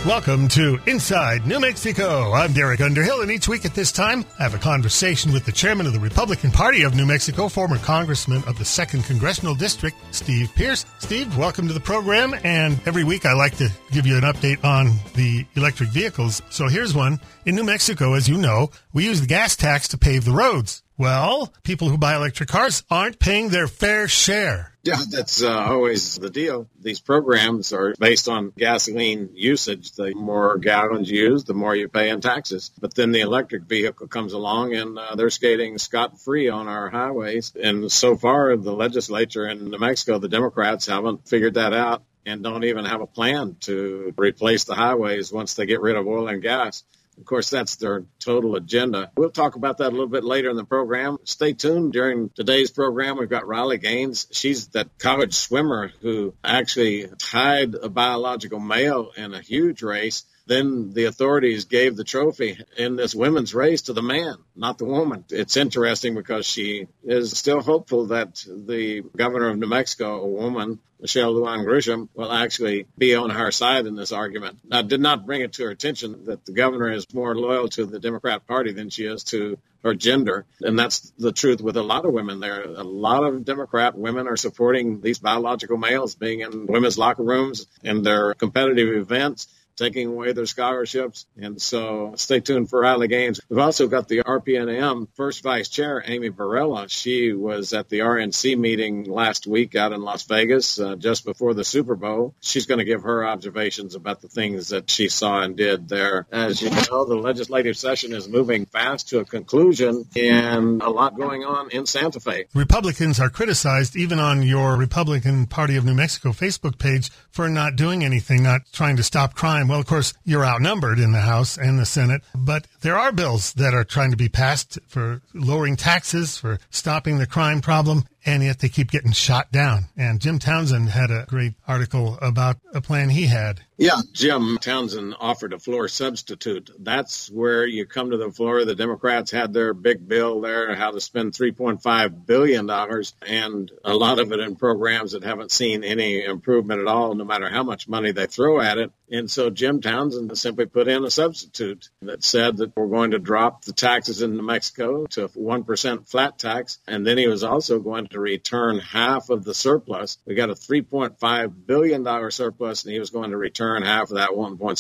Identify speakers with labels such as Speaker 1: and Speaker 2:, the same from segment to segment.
Speaker 1: Welcome to Inside New Mexico. I'm Derek Underhill, and each week at this time, I have a conversation with the chairman of the Republican Party of New Mexico, former congressman of the 2nd Congressional District, Steve Pearce. Steve, welcome to the program, and every week I like to give you an update on the electric vehicles. So here's one. In New Mexico, as you know, we use the gas tax to pave the roads. Well, people who buy electric cars aren't paying their fair share.
Speaker 2: Yeah, that's always the deal. These programs are based on gasoline usage. The more gallons used, the more you pay in taxes. But then the electric vehicle comes along and they're skating scot-free on our highways. And so far, the legislature in New Mexico, the Democrats haven't figured that out and don't even have a plan to replace the highways once they get rid of oil and gas. Of course, that's their total agenda. We'll talk about that a little bit later in the program. Stay tuned. During today's program, we've got Riley Gaines. She's that college swimmer who actually tied a biological male in a huge race. Then the authorities gave the trophy in this women's race to the man, not the woman. It's interesting because she is still hopeful that the governor of New Mexico, a woman, Michelle Lujan Grisham, will actually be on her side in this argument. I did not bring it to her attention that the governor is more loyal to the Democrat Party than she is to her gender. And that's the truth with a lot of women there. A lot of Democrat women are supporting these biological males being in women's locker rooms and their competitive events, taking away their scholarships. And so stay tuned for Riley Gaines. We've also got the RPNM first vice chair, Amy Varela. She was at the RNC meeting last week out in Las Vegas, just before the Super Bowl. She's going to give her observations about the things that she saw and did there. As you know, the legislative session is moving fast to a conclusion and a lot going on in Santa Fe.
Speaker 1: Republicans are criticized even on your Republican Party of New Mexico Facebook page for not doing anything, not trying to stop crime. Well, of course, you're outnumbered in the House and the Senate, but there are bills that are trying to be passed for lowering taxes, for stopping the crime problem, and yet they keep getting shot down. And Jim Townsend had a great article about a plan he had.
Speaker 2: Yeah, Jim Townsend offered a floor substitute. That's where you come to the floor. The Democrats had their big bill there, how to spend $3.5 billion, and a lot of it in programs that haven't seen any improvement at all, no matter how much money they throw at it. And so Jim Townsend simply put in a substitute that said that we're going to drop the taxes in New Mexico to a 1% flat tax. And then he was also going to return half of the surplus. We got a $3.5 billion surplus, and he was going to return half of that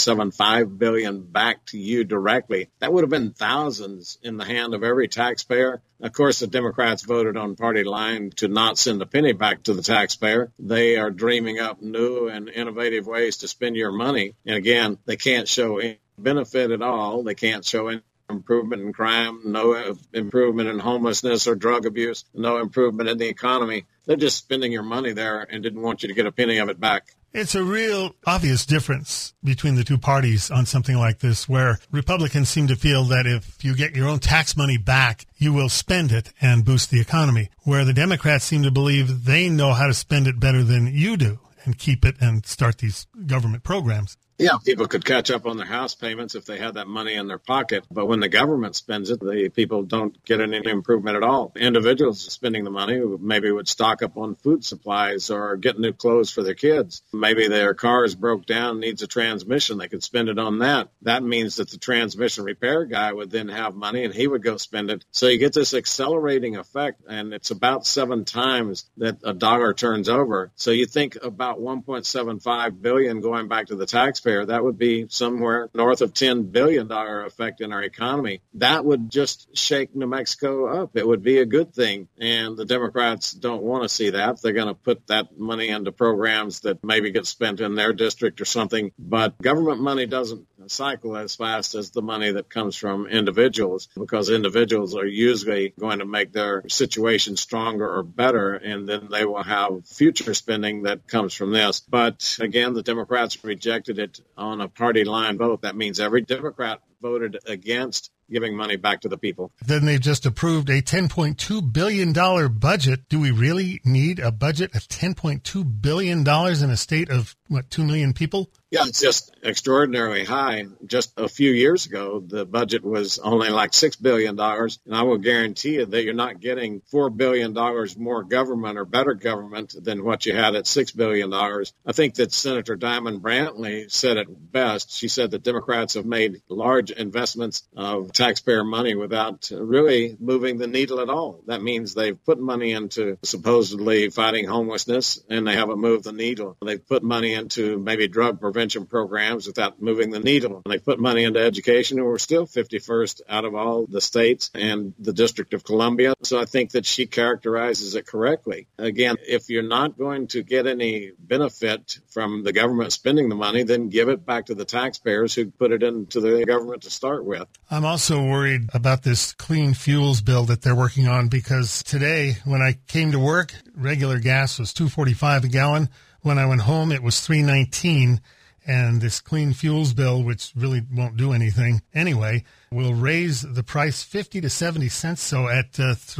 Speaker 2: $1.75 billion back to you directly. That would have been thousands in the hand of every taxpayer. Of course, the Democrats voted on party line to not send a penny back to the taxpayer. They are dreaming up new and innovative ways to spend your money. And again, they can't show any benefit at all. They can't show any improvement in crime, no improvement in homelessness or drug abuse, no improvement in the economy. They're just spending your money there and didn't want you to get a penny of it back.
Speaker 1: It's a real obvious difference between the two parties on something like this, where Republicans seem to feel that if you get your own tax money back, you will spend it and boost the economy, where the Democrats seem to believe they know how to spend it better than you do and keep it and start these government programs.
Speaker 2: Yeah, people could catch up on their house payments if they had that money in their pocket. But when the government spends it, the people don't get any improvement at all. Individuals spending the money maybe would stock up on food supplies or get new clothes for their kids. Maybe their car is broke down, needs a transmission. They could spend it on that. That means that the transmission repair guy would then have money and he would go spend it. So you get this accelerating effect, and it's about 7 times that a dollar turns over. So you think about $1.75 billion going back to the taxpayer. That would be somewhere north of $10 billion effect in our economy. That would just shake New Mexico up. It would be a good thing. And the Democrats don't want to see that. They're going to put that money into programs that maybe get spent in their district or something. But government money doesn't cycle as fast as the money that comes from individuals, because individuals are usually going to make their situation stronger or better, and then they will have future spending that comes from this. But again, the Democrats rejected it on a party line vote. That means every Democrat voted against giving money back to the people.
Speaker 1: Then they just approved a $10.2 billion budget. Do we really need a budget of $10.2 billion in a state of, 2 million people?
Speaker 2: Yeah, it's just extraordinarily high. Just a few years ago, the budget was only like $6 billion. And I will guarantee you that you're not getting $4 billion more government or better government than what you had at $6 billion. I think that Senator Diamond Brantley said it best. She said that Democrats have made large investments of taxpayer money without really moving the needle at all. That means they've put money into supposedly fighting homelessness, and they haven't moved the needle. They've put money into maybe drug prevention programs without moving the needle. They put money into education, and we're still 51st out of all the states and the District of Columbia. So I think that she characterizes it correctly. Again, if you're not going to get any benefit from the government spending the money, then give it back to the taxpayers who put it into the government to start with.
Speaker 1: I'm also worried about this clean fuels bill that they're working on, because today when I came to work, regular gas was $2.45 a gallon. When I went home, it was $3.19. And this clean fuels bill, which really won't do anything anyway, will raise the price 50 to 70 cents. So at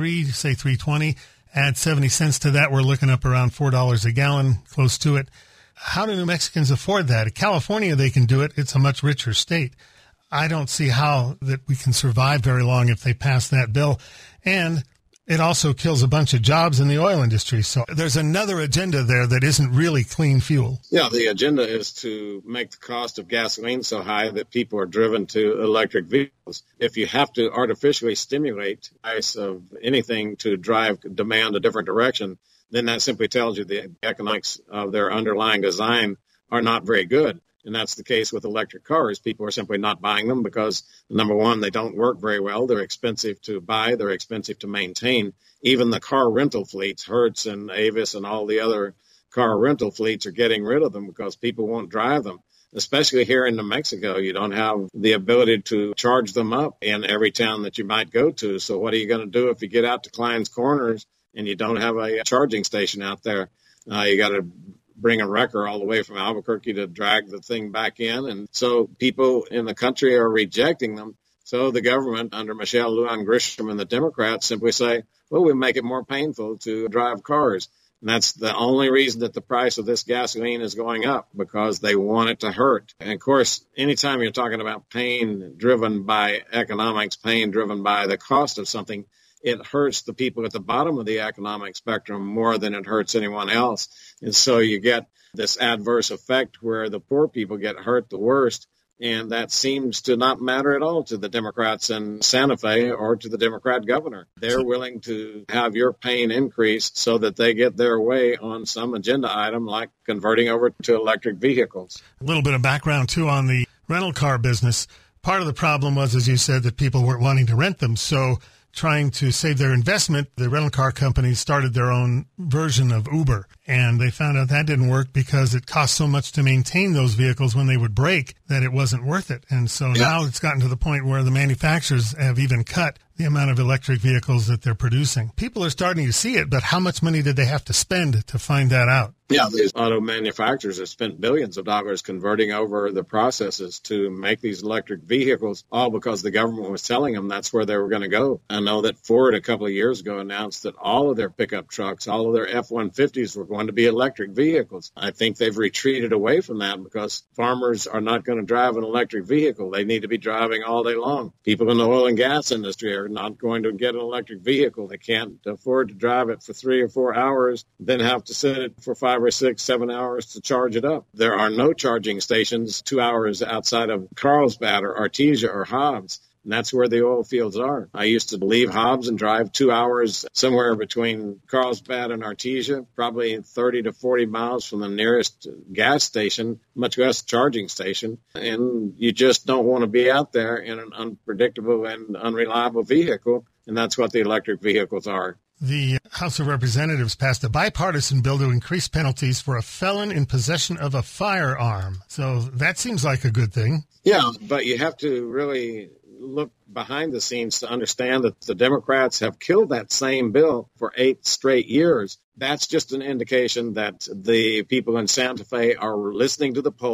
Speaker 1: $3.20, add 70 cents to that, we're looking up around $4 a gallon, close to it. How do New Mexicans afford that? In California, they can do it. It's a much richer state. I don't see how that we can survive very long if they pass that bill. And it also kills a bunch of jobs in the oil industry. So there's another agenda there that isn't really clean fuel.
Speaker 2: Yeah, the agenda is to make the cost of gasoline so high that people are driven to electric vehicles. If you have to artificially stimulate the price of anything to drive demand a different direction, then that simply tells you the economics of their underlying design are not very good. And that's the case with electric cars. People are simply not buying them because, number one, they don't work very well. They're expensive to buy. They're expensive to maintain. Even the car rental fleets, Hertz and Avis and all the other car rental fleets are getting rid of them because people won't drive them. Especially here in New Mexico, you don't have the ability to charge them up in every town that you might go to. So what are you going to do if you get out to Klein's Corners and you don't have a charging station out there? You got to bring a wrecker all the way from Albuquerque to drag the thing back in. And so people in the country are rejecting them. So the government under Michelle Lujan Grisham and the Democrats simply say, well, we make it more painful to drive cars. And that's the only reason that the price of this gasoline is going up, because they want it to hurt. And of course, anytime you're talking about pain driven by economics, pain driven by the cost of something, it hurts the people at the bottom of the economic spectrum more than it hurts anyone else. And so you get this adverse effect where the poor people get hurt the worst. And that seems to not matter at all to the Democrats in Santa Fe or to the Democrat governor. They're willing to have your pain increase so that they get their way on some agenda item like converting over to electric vehicles.
Speaker 1: A little bit of background, too, on the rental car business. Part of the problem was, as you said, that people weren't wanting to rent them. So trying to save their investment, the rental car companies started their own version of Uber. And they found out that didn't work because it cost so much to maintain those vehicles when they would break that it wasn't worth it. And so now it's gotten to the point where the manufacturers have even cut the amount of electric vehicles that they're producing. People are starting to see it, but how much money did they have to spend to find that out?
Speaker 2: Yeah, these auto manufacturers have spent billions of dollars converting over the processes to make these electric vehicles, all because the government was telling them that's where they were going to go. I know that Ford a couple of years ago announced that all of their pickup trucks, all of their F-150s were going to be electric vehicles. I think they've retreated away from that because farmers are not going to drive an electric vehicle. They need to be driving all day long. People in the oil and gas industry are not going to get an electric vehicle. They can't afford to drive it for 3 or 4 hours, then have to sit it for 5 or 6, 7 hours to charge it up. There are no charging stations 2 hours outside of Carlsbad or Artesia or Hobbs. And that's where the oil fields are. I used to leave Hobbs and drive 2 hours somewhere between Carlsbad and Artesia, probably 30 to 40 miles from the nearest gas station, much less charging station. And you just don't want to be out there in an unpredictable and unreliable vehicle. And that's what the electric vehicles are.
Speaker 1: The House of Representatives passed a bipartisan bill to increase penalties for a felon in possession of a firearm. So that seems like a good thing.
Speaker 2: Yeah, but you have to really look behind the scenes to understand that the Democrats have killed that same bill for 8 straight years. That's just an indication that the people in Santa Fe are listening to the polls.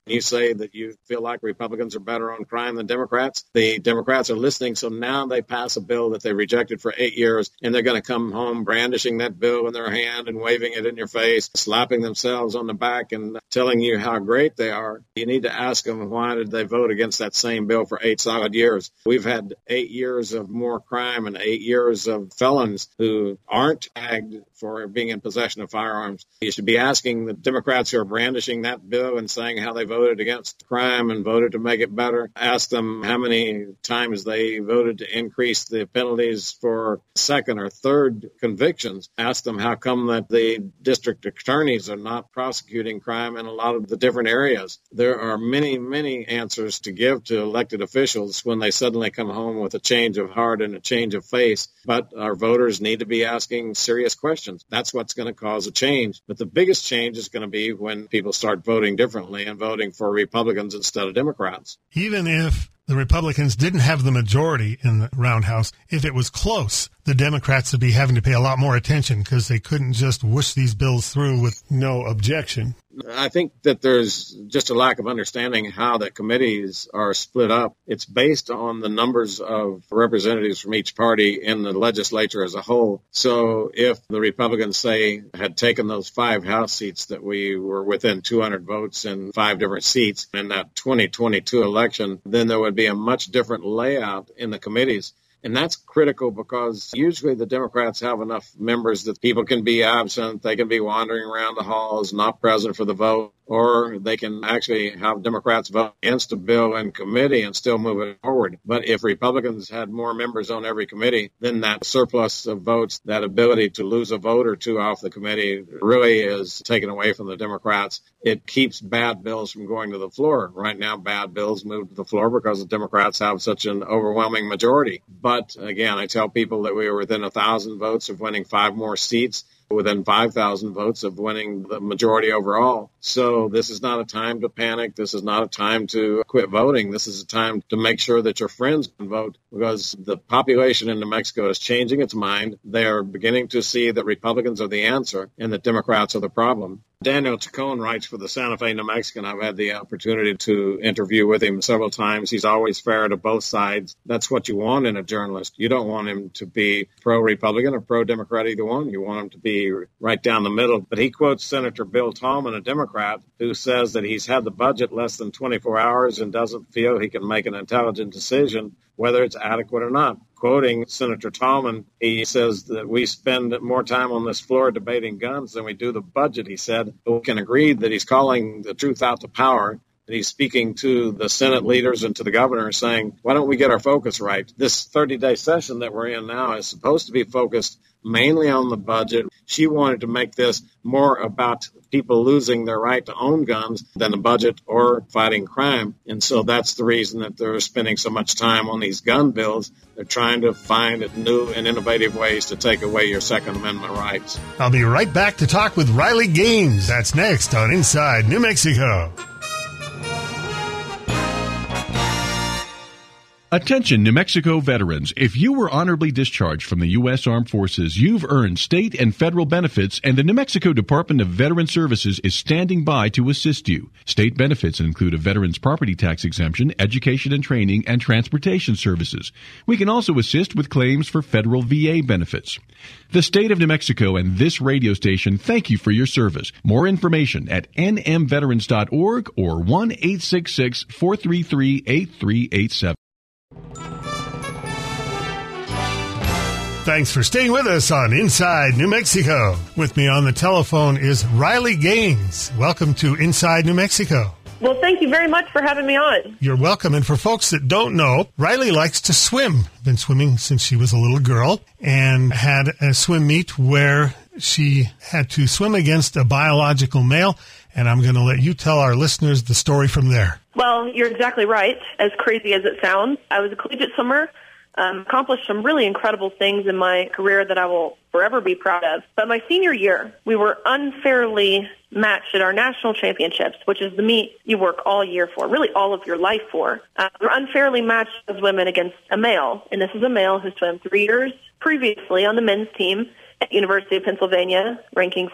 Speaker 2: You say that you feel like Republicans are better on crime than Democrats. The Democrats are listening, so now they pass a bill that they rejected for 8 years, and they're going to come home brandishing that bill in their hand and waving it in your face, slapping themselves on the back and telling you how great they are. You need to ask them, why did they vote against that same bill for 8 solid years? We've had 8 years of more crime and 8 years of felons who aren't tagged for being in possession of firearms. You should be asking the Democrats who are brandishing that bill and saying how they voted against crime and voted to make it better. Ask them how many times they voted to increase the penalties for second or third convictions. Ask them how come that the district attorneys are not prosecuting crime in a lot of the different areas. There are many, many answers to give to elected officials when they suddenly come home with a change of heart and a change of face. But our voters need to be asking serious questions. That's what's going to cause a change. But the biggest change is going to be when people start voting differently and voting for Republicans instead of Democrats.
Speaker 1: Even if the Republicans didn't have the majority in the roundhouse, if it was close, the Democrats would be having to pay a lot more attention because they couldn't just whoosh these bills through with no objection.
Speaker 2: I think that there's just a lack of understanding how the committees are split up. It's based on the numbers of representatives from each party in the legislature as a whole. So if the Republicans, say, had taken those 5 House seats that we were within 200 votes in 5 different seats in that 2022 election, then there would be a much different layout in the committees. And that's critical because usually the Democrats have enough members that people can be absent, they can be wandering around the halls, not present for the vote, or they can actually have Democrats vote against a bill in committee and still move it forward. But if Republicans had more members on every committee, then that surplus of votes, that ability to lose a vote or two off the committee really is taken away from the Democrats. It keeps bad bills from going to the floor. Right now, bad bills move to the floor because the Democrats have such an overwhelming majority. But again, I tell people that we were within 1,000 votes of winning 5 more seats, within 5,000 votes of winning the majority overall. So this is not a time to panic. This is not a time to quit voting. This is a time to make sure that your friends can vote, because the population in New Mexico is changing its mind. They are beginning to see that Republicans are the answer and that Democrats are the problem. Daniel Chacon writes for the Santa Fe New Mexican. I've had the opportunity to interview with him several times. He's always fair to both sides. That's what you want in a journalist. You don't want him to be pro-Republican or pro-Democrat, either one. You want him to be right down the middle. But he quotes Senator Bill Tallman, a Democrat, who says that he's had the budget less than 24 hours and doesn't feel he can make an intelligent decision whether it's adequate or not. Quoting Senator Tallman, he says that we spend more time on this floor debating guns than we do the budget, he said. But we can agree that he's calling the truth out to power. And he's speaking to the Senate leaders and to the governor saying, why don't we get our focus right? This 30-day session that we're in now is supposed to be focused mainly on the budget. She wanted to make this more about people losing their right to own guns than the budget or fighting crime. And so that's the reason that they're spending so much time on these gun bills. They're trying to find new and innovative ways to take away your Second Amendment rights.
Speaker 1: I'll be right back to talk with Riley Gaines. That's next on Inside New Mexico.
Speaker 3: Attention, New Mexico veterans. If you were honorably discharged from the U.S. Armed Forces, you've earned state and federal benefits, and the New Mexico Department of Veteran Services is standing by to assist you. State benefits include a veteran's property tax exemption, education and training, and transportation services. We can also assist with claims for federal VA benefits. The state of New Mexico and this radio station thank you for your service. More information at nmveterans.org or 1-866-433-8387.
Speaker 1: Thanks for staying with us on Inside New Mexico. With me on the telephone is Riley Gaines. Welcome to Inside New Mexico.
Speaker 4: Well, thank you very much for having me on.
Speaker 1: You're welcome. And for folks that don't know, Riley likes to swim. Been swimming since she was a little girl and had a swim meet where she had to swim against a biological male. And I'm going to let you tell our listeners the story from there.
Speaker 4: Well, you're exactly right, as crazy as it sounds. I was a collegiate swimmer, accomplished some really incredible things in my career that I will forever be proud of. But my senior year, we were unfairly matched at our national championships, which is the meet you work all year for, really all of your life for. We were unfairly matched as women against a male, and this is a male who swam 3 years previously on the men's team at University of Pennsylvania, ranking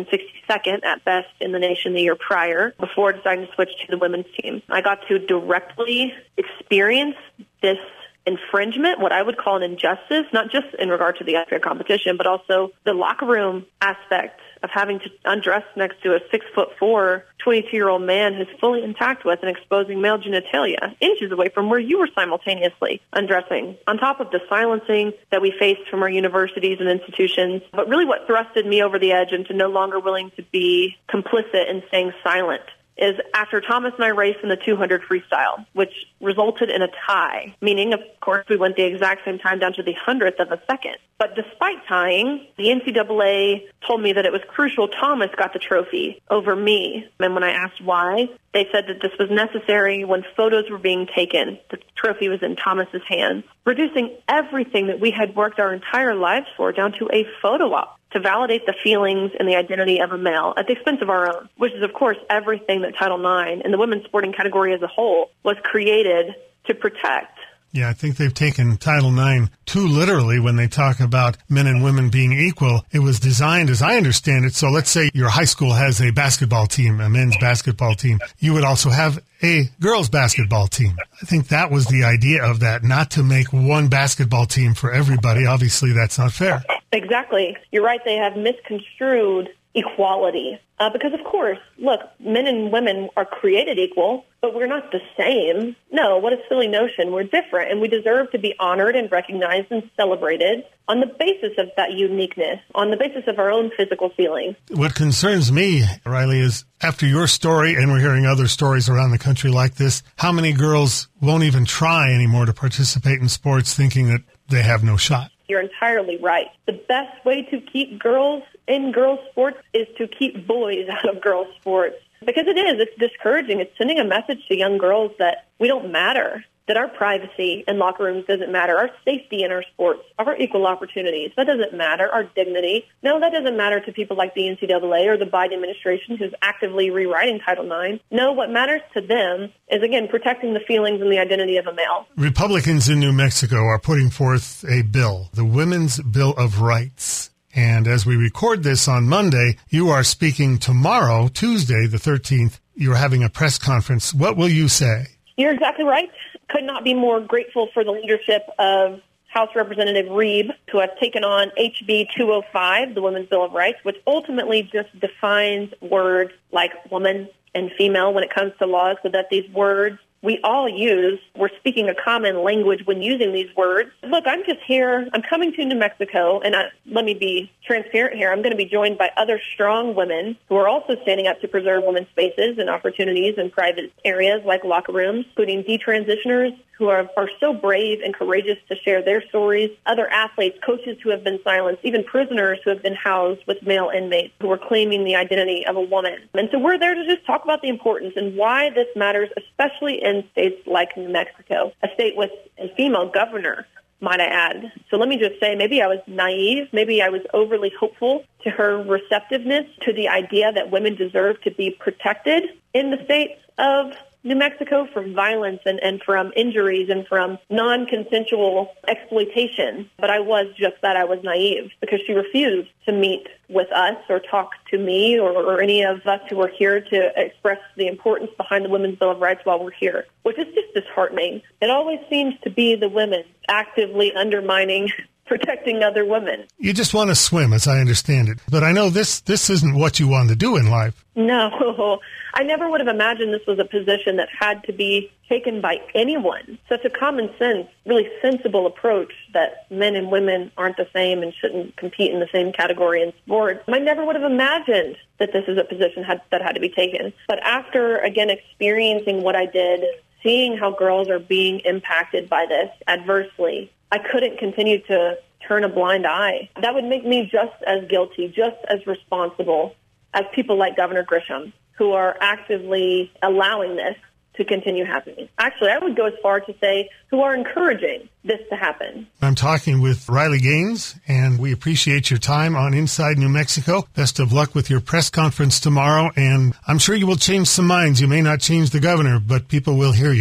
Speaker 4: 462nd at best in the nation the year prior, before deciding to switch to the women's team. I got to directly experience this infringement, what I would call an injustice, not just in regard to the unfair competition, but also the locker room aspect of having to undress next to a 6'4", 22-year-old man who's fully intact with and exposing male genitalia, inches away from where you were simultaneously undressing, on top of the silencing that we faced from our universities and institutions. But really what thrusted me over the edge into no longer willing to be complicit in staying silent is after Thomas and I raced in the 200 freestyle, which resulted in a tie, meaning, of course, we went the exact same time down to the 100th of a second. But despite tying, the NCAA told me that it was crucial Thomas got the trophy over me. And when I asked why, they said that this was necessary when photos were being taken. The trophy was in Thomas's hands, reducing everything that we had worked our entire lives for down to a photo op to validate the feelings and the identity of a male at the expense of our own, which is, of course, everything that Title IX and the women's sporting category as a whole was created to protect.
Speaker 1: Yeah, I think they've taken Title IX too literally when they talk about men and women being equal. It was designed, as I understand it, so let's say your high school has a basketball team, a men's basketball team. You would also have a girls' basketball team. I think that was the idea of that, not to make one basketball team for everybody. Obviously, that's not fair.
Speaker 4: Exactly. You're right. They have misconstrued equality. Because, of course, look, men and women are created equal, but we're not the same. No, what a silly notion. We're different, and we deserve to be honored and recognized and celebrated on the basis of that uniqueness, on the basis of our own physical feelings.
Speaker 1: What concerns me, Riley, is after your story, and we're hearing other stories around the country like this, how many girls won't even try anymore to participate in sports thinking that they have no shot?
Speaker 4: You're entirely right. The best way to keep girls in girls' sports is to keep boys out of girls' sports. Because it's discouraging. It's sending a message to young girls that we don't matter, that our privacy in locker rooms doesn't matter, our safety in our sports, our equal opportunities, that doesn't matter, our dignity. No, that doesn't matter to people like the NCAA or the Biden administration who's actively rewriting Title IX. No, what matters to them is, again, protecting the feelings and the identity of a male.
Speaker 1: Republicans in New Mexico are putting forth a bill, the Women's Bill of Rights. And as we record this on Monday, you are speaking tomorrow, Tuesday, the 13th. You're having a press conference. What will you say?
Speaker 4: You're exactly right. Could not be more grateful for the leadership of House Representative Reeb, who has taken on HB 205, the Women's Bill of Rights, which ultimately just defines words like woman and female when it comes to laws, so that these words we all use, we're speaking a common language when using these words. Look, I'm just here. I'm coming to New Mexico, and let me be transparent here. I'm going to be joined by other strong women who are also standing up to preserve women's spaces and opportunities in private areas like locker rooms, including detransitioners who are so brave and courageous to share their stories, other athletes, coaches who have been silenced, even prisoners who have been housed with male inmates who are claiming the identity of a woman. And so we're there to just talk about the importance and why this matters, especially in states like New Mexico, a state with a female governor, might I add. So let me just say, maybe I was naive, maybe I was overly hopeful to her receptiveness to the idea that women deserve to be protected in the states of New Mexico from violence and from injuries and from non-consensual exploitation. But I was just that. I was naive because she refused to meet with us or talk to me or any of us who are here to express the importance behind the Women's Bill of Rights while we're here, which is just disheartening. It always seems to be the women actively undermining protecting other women.
Speaker 1: You just want to swim, as I understand it. But I know this isn't what you want to do in life.
Speaker 4: No, I never would have imagined this was a position that had to be taken by anyone. Such a common sense, really sensible approach that men and women aren't the same and shouldn't compete in the same category in sports. I never would have imagined that this is a position that had to be taken. But after, again, experiencing what I did, seeing how girls are being impacted by this adversely, I couldn't continue to turn a blind eye. That would make me just as guilty, just as responsible as people like Governor Grisham, who are actively allowing this to continue happening. Actually, I would go as far to say who are encouraging this to happen. I'm
Speaker 1: talking with Riley Gaines, and we appreciate your time on Inside New Mexico. Best of luck with your press conference tomorrow, and I'm sure you will change some minds. You may not change the governor, but people will hear you.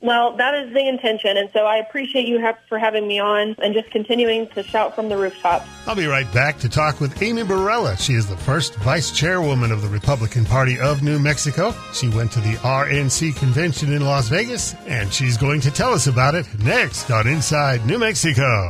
Speaker 4: Well, that is the intention, and so I appreciate you for having me on and just continuing to shout from the rooftops.
Speaker 1: I'll be right back to talk with Amy Barela. She is the first vice chairwoman of the Republican Party of New Mexico. She went to the RNC convention in Las Vegas, and she's going to tell us about it next on Inside New Mexico.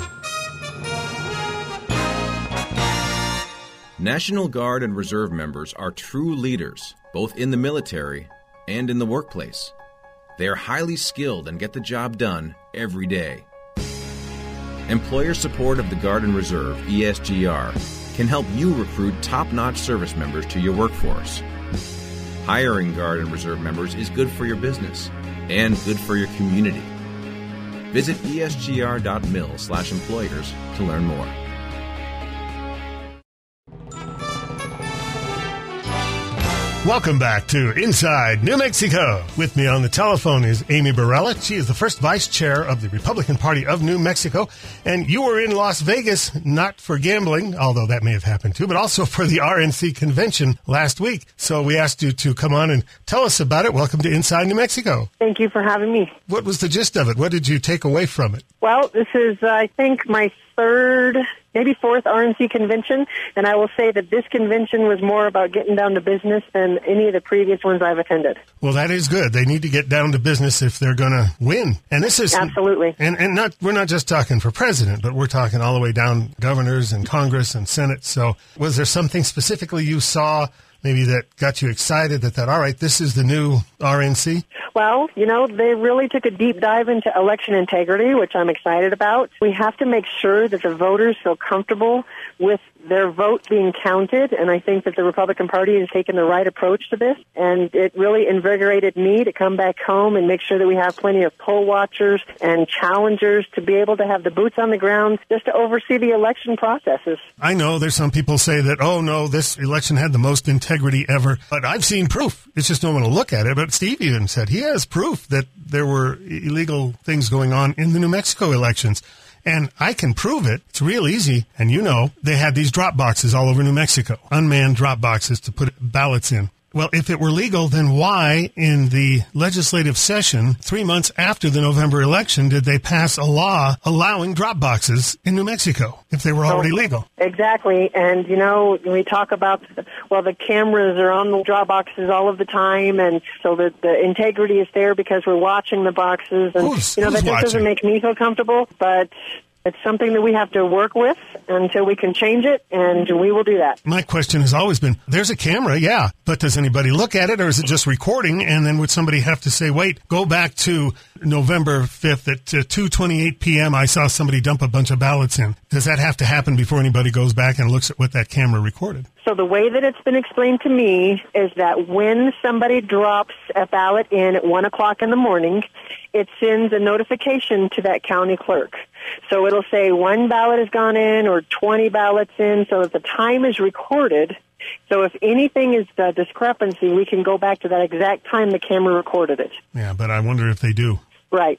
Speaker 5: National Guard and Reserve members are true leaders, both in the military and in the workplace. They are highly skilled and get the job done every day. Employer support of the Guard and Reserve, ESGR, can help you recruit top-notch service members to your workforce. Hiring Guard and Reserve members is good for your business and good for your community. Visit esgr.mil/employers to learn more.
Speaker 1: Welcome back to Inside New Mexico. With me on the telephone is Amy Barela. She is the first vice chair of the Republican Party of New Mexico. And you were in Las Vegas, not for gambling, although that may have happened too, but also for the RNC convention last week. So we asked you to come on and tell us about it. Welcome to Inside New Mexico.
Speaker 6: Thank you for having me.
Speaker 1: What was the gist of it? What did you take away from it?
Speaker 6: Well, this is, I think, my third, maybe fourth RNC convention, and I will say that this convention was more about getting down to business than any of the previous ones I've attended.
Speaker 1: Well, that is good. They need to get down to business if they're going to win. And this is
Speaker 6: absolutely.
Speaker 1: And we're not just talking for president, but we're talking all the way down governors and Congress and Senate. So was there something specifically you saw maybe that got you excited that all right, this is the new RNC?
Speaker 6: Well, they really took a deep dive into election integrity, which I'm excited about. We have to make sure that the voters feel comfortable with their vote being counted, and I think that the Republican Party has taken the right approach to this, and it really invigorated me to come back home and make sure that we have plenty of poll watchers and challengers to be able to have the boots on the ground just to oversee the election processes.
Speaker 1: I know there's some people say that, oh, no, this election had the most integrity ever, but I've seen proof. It's just no one will look at it, but Steve even said he has proof that there were illegal things going on in the New Mexico elections. And I can prove it. It's real easy. And they had these drop boxes all over New Mexico, unmanned drop boxes to put ballots in. Well, if it were legal, then why in the legislative session 3 months after the November election did they pass a law allowing drop boxes in New Mexico if they were already legal?
Speaker 6: Exactly. And, we talk about, the cameras are on the drop boxes all of the time, and so the integrity is there because we're watching the boxes. And,
Speaker 1: who's
Speaker 6: that just
Speaker 1: watching?
Speaker 6: Doesn't make me feel comfortable, but it's something that we have to work with until we can change it, and we will do that.
Speaker 1: My question has always been, there's a camera, yeah, but does anybody look at it, or is it just recording, and then would somebody have to say, wait, go back to November 5th at 2:28 p.m., I saw somebody dump a bunch of ballots in. Does that have to happen before anybody goes back and looks at what that camera recorded?
Speaker 6: So the way that it's been explained to me is that when somebody drops a ballot in at 1 o'clock in the morning, it sends a notification to that county clerk. So it'll say 1 ballot has gone in or 20 ballots in, so that the time is recorded. So if anything is a discrepancy, we can go back to that exact time the camera recorded it.
Speaker 1: Yeah, but I wonder if they do.
Speaker 6: Right.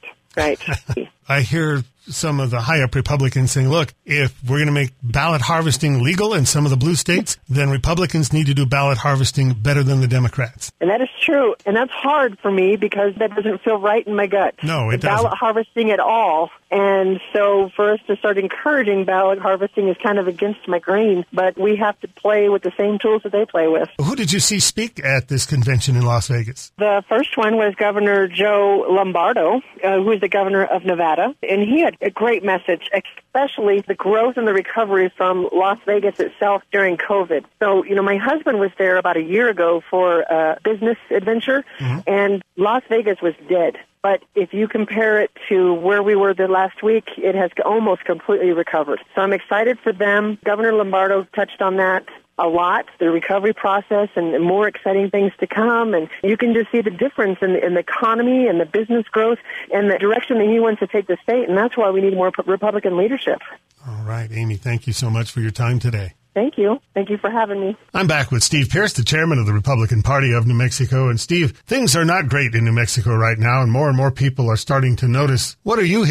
Speaker 1: I hear some of the high-up Republicans saying, look, if we're going to make ballot harvesting legal in some of the blue states, then Republicans need to do ballot harvesting better than the Democrats.
Speaker 6: And that is true. And that's hard for me because that doesn't feel right in my gut.
Speaker 1: No, it doesn't.
Speaker 6: Ballot harvesting at all. And so for us to start encouraging ballot harvesting is kind of against my grain, but we have to play with the same tools that they play with.
Speaker 1: Who did you see speak at this convention in Las Vegas?
Speaker 6: The first one was Governor Joe Lombardo, who is the governor of Nevada, and he had a great message, especially the growth and the recovery from Las Vegas itself during COVID. So, my husband was there about a year ago for a business adventure, and Las Vegas was dead. But if you compare it to where we were the last week, it has almost completely recovered. So I'm excited for them. Governor Lombardo touched on that a lot, the recovery process and more exciting things to come. And you can just see the difference in the economy and the business growth and the direction that he wants to take the state. And that's why we need more Republican leadership.
Speaker 1: All right, Amy, thank you so much for your time today.
Speaker 6: Thank you. Thank you for having me.
Speaker 1: I'm back with Steve Pearce, the chairman of the Republican Party of New Mexico. And Steve, things are not great in New Mexico right now, and more people are starting to notice. What are you hearing?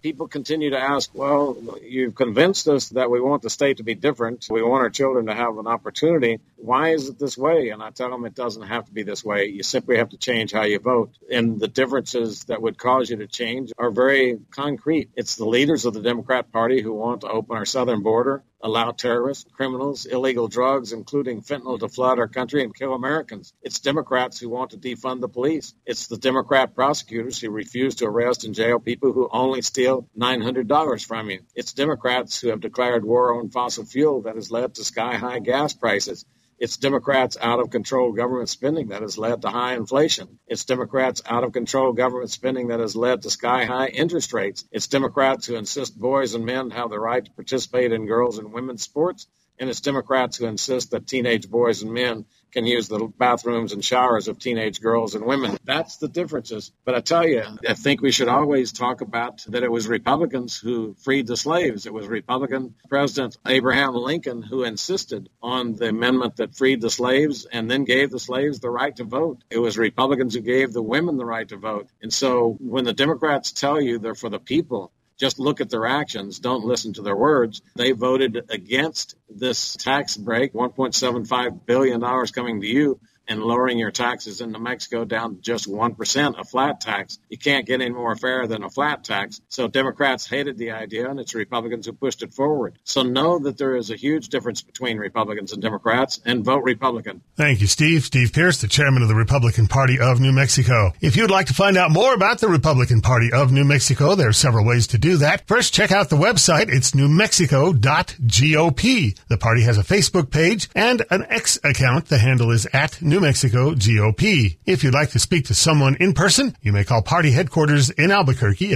Speaker 2: people continue to ask, well, you've convinced us that we want the state to be different. We want our children to have an opportunity. Why is it this way? And I tell them it doesn't have to be this way. You simply have to change how you vote. And the differences that would cause you to change are very concrete. It's the leaders of the Democrat Party who want to open our southern border, allow terrorists, criminals, illegal drugs, including fentanyl, to flood our country and kill Americans. It's Democrats who want to defund the police. It's the Democrat prosecutors who refuse to arrest and jail people who only steal $900 from you. It's Democrats who have declared war on fossil fuel that has led to sky-high gas prices. It's Democrats' out-of-control government spending that has led to high inflation. It's Democrats' out-of-control government spending that has led to sky-high interest rates. It's Democrats who insist boys and men have the right to participate in girls' and women's sports. And it's Democrats who insist that teenage boys and men can use the bathrooms and showers of teenage girls and women. That's the differences. But I tell you, I think we should always talk about that it was Republicans who freed the slaves. It was Republican President Abraham Lincoln who insisted on the amendment that freed the slaves and then gave the slaves the right to vote. It was Republicans who gave the women the right to vote. And so when the Democrats tell you they're for the people, just look at their actions. Don't listen to their words. They voted against this tax break, $1.75 billion coming to you, and lowering your taxes in New Mexico down to just 1%, a flat tax. You can't get any more fair than a flat tax. So Democrats hated the idea, and it's Republicans who pushed it forward. So know that there is a huge difference between Republicans and Democrats, and vote Republican.
Speaker 1: Thank you, Steve. Steve Pearce, the chairman of the Republican Party of New Mexico. If you'd like to find out more about the Republican Party of New Mexico, there are several ways to do that. First, check out the website. It's newmexico.gop. The party has a Facebook page and an X account. The handle is at New Mexico GOP. If you'd like to speak to someone in person, you may call party headquarters in Albuquerque at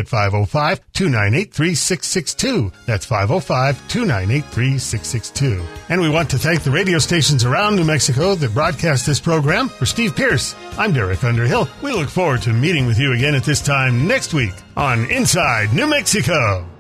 Speaker 1: 505-298-3662. That's 505-298-3662. And we want to thank the radio stations around New Mexico that broadcast this program. For Steve Pearce, I'm Derek Underhill. We look forward to meeting with you again at this time next week on Inside New Mexico.